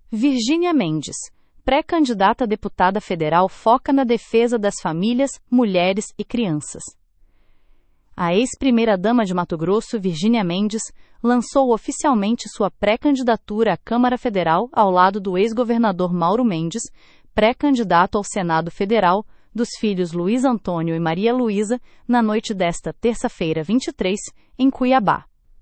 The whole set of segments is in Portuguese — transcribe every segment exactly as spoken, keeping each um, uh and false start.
Virgínia Mendes, pré-candidata a deputada federal, foca na defesa das famílias, mulheres e crianças. A ex-primeira-dama de Mato Grosso, Virgínia Mendes, lançou oficialmente sua pré-candidatura à Câmara Federal ao lado do ex-governador Mauro Mendes, pré-candidato ao Senado Federal, dos filhos Luiz Antônio e Maria Luísa, na noite desta terça-feira, vinte e três, em Cuiabá.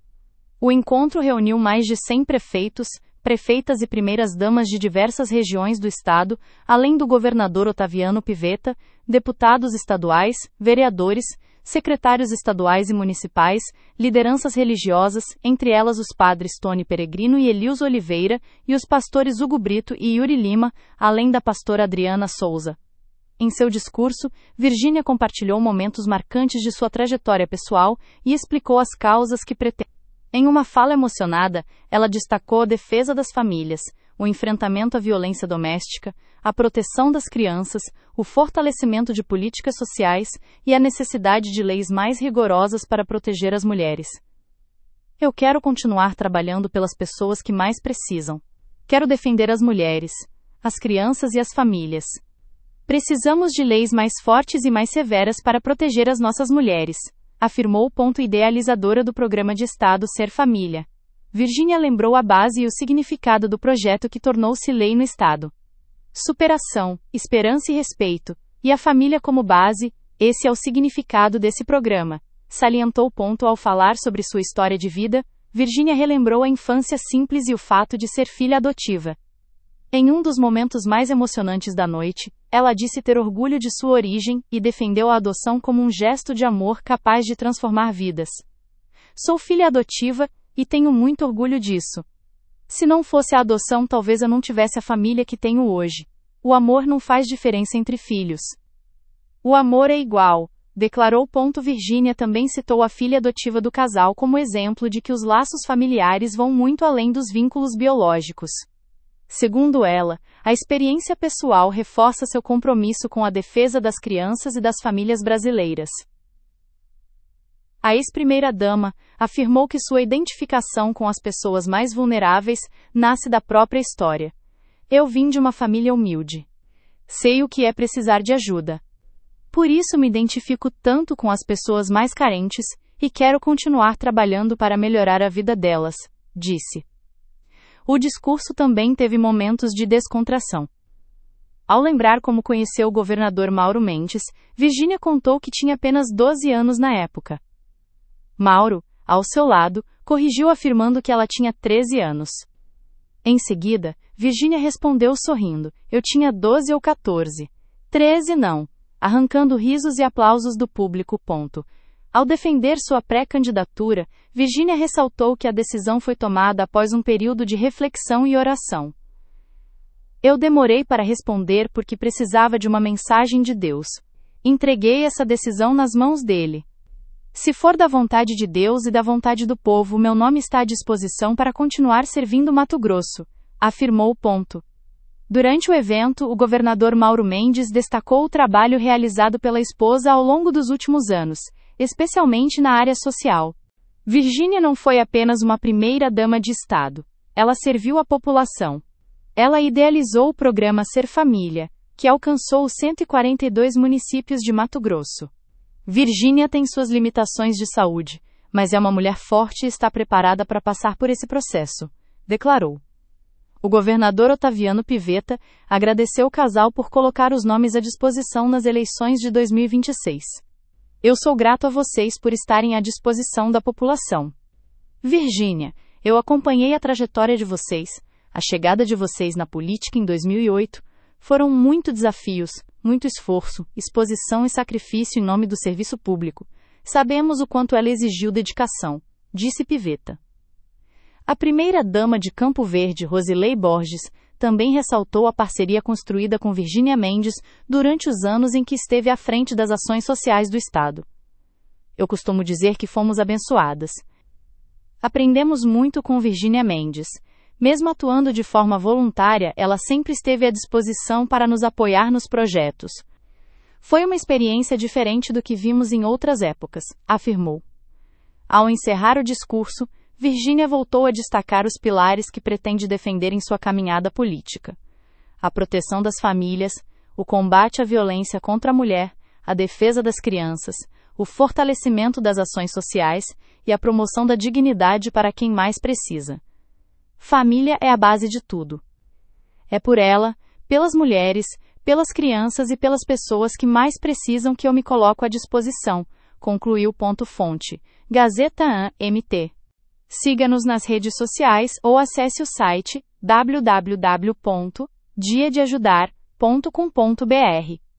O encontro reuniu mais de cem prefeitos, prefeitas e primeiras-damas de diversas regiões do estado, além do governador Otaviano Pivetta, deputados estaduais, vereadores, secretários estaduais e municipais, lideranças religiosas, entre elas os padres Tony Peregrino e Elius Oliveira, e os pastores Hugo Brito e Yuri Lima, além da pastora Adriana Souza. Em seu discurso, Virgínia compartilhou momentos marcantes de sua trajetória pessoal e explicou as causas que pretende. Em uma fala emocionada, ela destacou a defesa das famílias, o enfrentamento à violência doméstica, a proteção das crianças, o fortalecimento de políticas sociais e a necessidade de leis mais rigorosas para proteger as mulheres. Eu quero continuar trabalhando pelas pessoas que mais precisam. Quero defender as mulheres, as crianças e as famílias. Precisamos de leis mais fortes e mais severas para proteger as nossas mulheres, afirmou o idealizadora do programa de Estado Ser Família. Virgínia lembrou a base e o significado do projeto que tornou-se lei no Estado. Superação, esperança e respeito, e a família como base, esse é o significado desse programa, salientou. Ao falar sobre sua história de vida, Virgínia relembrou a infância simples e o fato de ser filha adotiva. Em um dos momentos mais emocionantes da noite, ela disse ter orgulho de sua origem e defendeu a adoção como um gesto de amor capaz de transformar vidas. Sou filha adotiva e tenho muito orgulho disso. Se não fosse a adoção, talvez eu não tivesse a família que tenho hoje. O amor não faz diferença entre filhos. O amor é igual, declarou. Virgínia também citou a filha adotiva do casal como exemplo de que os laços familiares vão muito além dos vínculos biológicos. Segundo ela, a experiência pessoal reforça seu compromisso com a defesa das crianças e das famílias brasileiras. A ex-primeira-dama afirmou que sua identificação com as pessoas mais vulneráveis nasce da própria história. Eu vim de uma família humilde. Sei o que é precisar de ajuda. Por isso me identifico tanto com as pessoas mais carentes e quero continuar trabalhando para melhorar a vida delas, disse. O discurso também teve momentos de descontração. Ao lembrar como conheceu o governador Mauro Mendes, Virgínia contou que tinha apenas doze anos na época. Mauro, ao seu lado, corrigiu afirmando que ela tinha treze anos. Em seguida, Virgínia respondeu sorrindo, eu tinha doze ou quatorze. treze não, arrancando risos e aplausos do público. Ponto. Ao defender sua pré-candidatura, Virgínia ressaltou que a decisão foi tomada após um período de reflexão e oração. Eu demorei para responder porque precisava de uma mensagem de Deus. Entreguei essa decisão nas mãos dele. Se for da vontade de Deus e da vontade do povo, meu nome está à disposição para continuar servindo Mato Grosso, afirmou. Ponto. Durante o evento, o governador Mauro Mendes destacou o trabalho realizado pela esposa ao longo dos últimos anos, especialmente na área social. Virgínia não foi apenas uma primeira-dama de Estado. Ela serviu a população. Ela idealizou o programa Ser Família, que alcançou os cento e quarenta e dois municípios de Mato Grosso. Virgínia tem suas limitações de saúde, mas é uma mulher forte e está preparada para passar por esse processo, declarou. O governador Otaviano Pivetta agradeceu o casal por colocar os nomes à disposição nas eleições de dois mil e vinte e seis. Eu sou grato a vocês por estarem à disposição da população. Virgínia, eu acompanhei a trajetória de vocês, a chegada de vocês na política em dois mil e oito, foram muito desafios, muito esforço, exposição e sacrifício em nome do serviço público. Sabemos o quanto ela exigiu dedicação, disse Pivetta. A primeira-dama de Campo Verde, Rosilei Borges, também ressaltou a parceria construída com Virgínia Mendes durante os anos em que esteve à frente das ações sociais do Estado. Eu costumo dizer que fomos abençoadas. Aprendemos muito com Virgínia Mendes. Mesmo atuando de forma voluntária, ela sempre esteve à disposição para nos apoiar nos projetos. Foi uma experiência diferente do que vimos em outras épocas, afirmou. Ao encerrar o discurso, Virgínia voltou a destacar os pilares que pretende defender em sua caminhada política: a proteção das famílias, o combate à violência contra a mulher, a defesa das crianças, o fortalecimento das ações sociais e a promoção da dignidade para quem mais precisa. Família é a base de tudo. É por ela, pelas mulheres, pelas crianças e pelas pessoas que mais precisam que eu me coloco à disposição, concluiu. Fonte: Gazeta M T. Siga-nos nas redes sociais ou acesse o site w w w ponto dia de ajudar ponto com ponto b r.